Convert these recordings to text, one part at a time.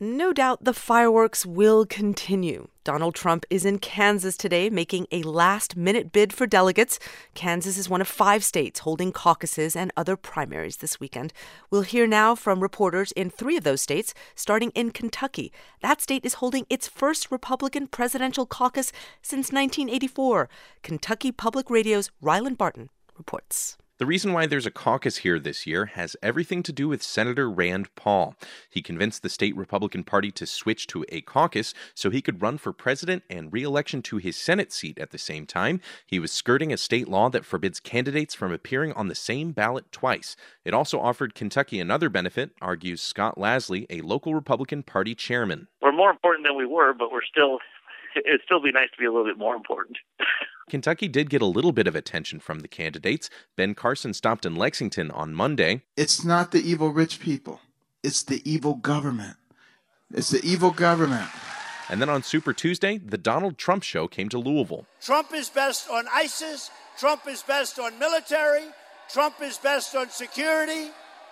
No doubt the fireworks will continue. Donald Trump is in Kansas today making a last-minute bid for delegates. Kansas is one of 5 states holding caucuses and other primaries this weekend. We'll hear now from reporters in 3 of those states, starting in Kentucky. That state is holding its first Republican presidential caucus since 1984. Kentucky Public Radio's Ryland Barton reports. The reason why there's a caucus here this year has everything to do with Senator Rand Paul. He convinced the state Republican Party to switch to a caucus so he could run for president and re-election to his Senate seat at the same time. He was skirting a state law that forbids candidates from appearing on the same ballot twice. It also offered Kentucky another benefit, argues Scott Lasley, a local Republican Party chairman. We're more important than we were, but it'd still be nice to be a little bit more important. Kentucky did get a little bit of attention from the candidates. Ben Carson stopped in Lexington on Monday. It's not the evil rich people. It's the evil government. It's the evil government. And then on Super Tuesday, the Donald Trump Show came to Louisville. Trump is best on ISIS. Trump is best on military. Trump is best on security.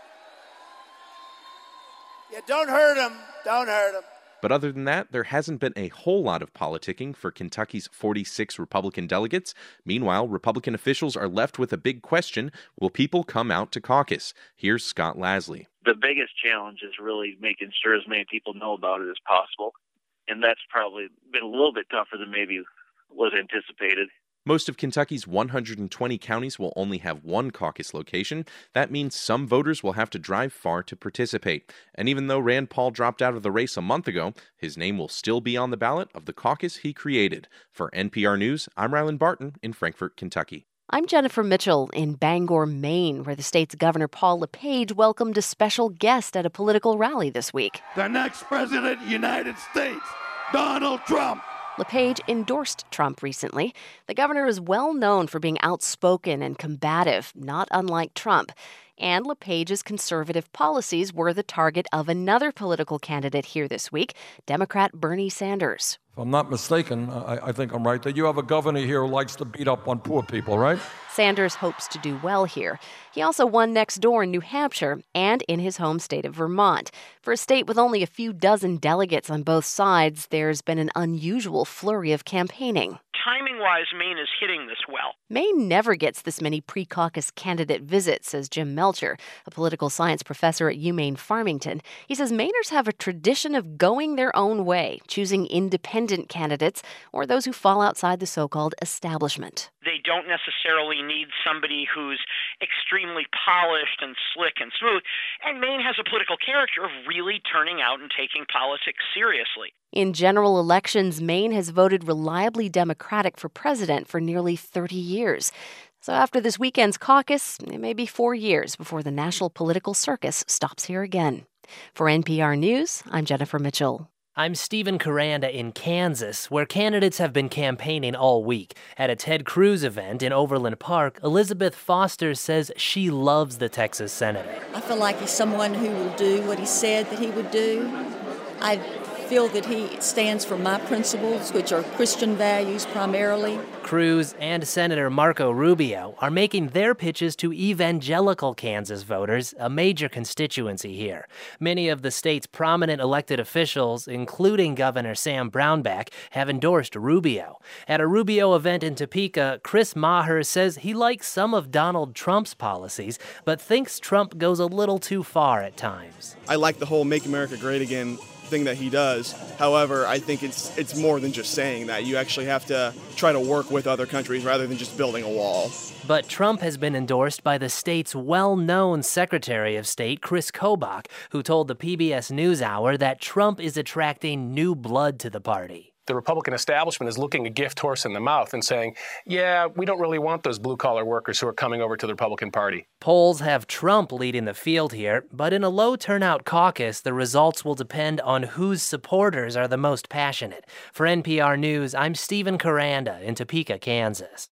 Yeah, don't hurt him. Don't hurt him. But other than that, there hasn't been a whole lot of politicking for Kentucky's 46 Republican delegates. Meanwhile, Republican officials are left with a big question. Will people come out to caucus? Here's Scott Lasley. The biggest challenge is really making sure as many people know about it as possible. And that's probably been a little bit tougher than maybe was anticipated. Most of Kentucky's 120 counties will only have one caucus location. That means some voters will have to drive far to participate. And even though Rand Paul dropped out of the race a month ago, his name will still be on the ballot of the caucus he created. For NPR News, I'm Ryland Barton in Frankfort, Kentucky. I'm Jennifer Mitchell in Bangor, Maine, where the state's Governor Paul LePage welcomed a special guest at a political rally this week. The next president of the United States, Donald Trump. LePage endorsed Trump recently. The governor is well known for being outspoken and combative, not unlike Trump. And LePage's conservative policies were the target of another political candidate here this week, Democrat Bernie Sanders. If I'm not mistaken, I think I'm right, that you have a governor here who likes to beat up on poor people, right? Sanders hopes to do well here. He also won next door in New Hampshire and in his home state of Vermont. For a state with only a few dozen delegates on both sides, there's been an unusual flurry of campaigning. Timing-wise, Maine is hitting this well. Maine never gets this many pre-caucus candidate visits, says Jim Melcher, a political science professor at UMaine Farmington. He says Mainers have a tradition of going their own way, choosing independent candidates or those who fall outside the so-called establishment. They don't necessarily need somebody who's extremely polished and slick and smooth. And Maine has a political character of really turning out and taking politics seriously. In general elections, Maine has voted reliably Democratic for president for nearly 30 years. So after this weekend's caucus, it may be 4 years before the national political circus stops here again. For NPR News, I'm Jennifer Mitchell. I'm Stephen Caranda in Kansas, where candidates have been campaigning all week. At a Ted Cruz event in Overland Park, Elizabeth Foster says she loves the Texas senator. I feel like he's someone who will do what he said that he would do. I feel that he stands for my principles, which are Christian values primarily. Cruz and Senator Marco Rubio are making their pitches to evangelical Kansas voters, a major constituency here. Many of the state's prominent elected officials, including Governor Sam Brownback, have endorsed Rubio. At a Rubio event in Topeka, Chris Maher says he likes some of Donald Trump's policies, but thinks Trump goes a little too far at times. I like the whole Make America Great Again thing that he does. However, I think it's more than just saying that. You actually have to try to work with other countries rather than just building a wall. But Trump has been endorsed by the state's well-known Secretary of State, Chris Kobach, who told the PBS NewsHour that Trump is attracting new blood to the party. The Republican establishment is looking a gift horse in the mouth and saying, yeah, we don't really want those blue-collar workers who are coming over to the Republican Party. Polls have Trump leading the field here, but in a low-turnout caucus, the results will depend on whose supporters are the most passionate. For NPR News, I'm Stephen Caranda in Topeka, Kansas.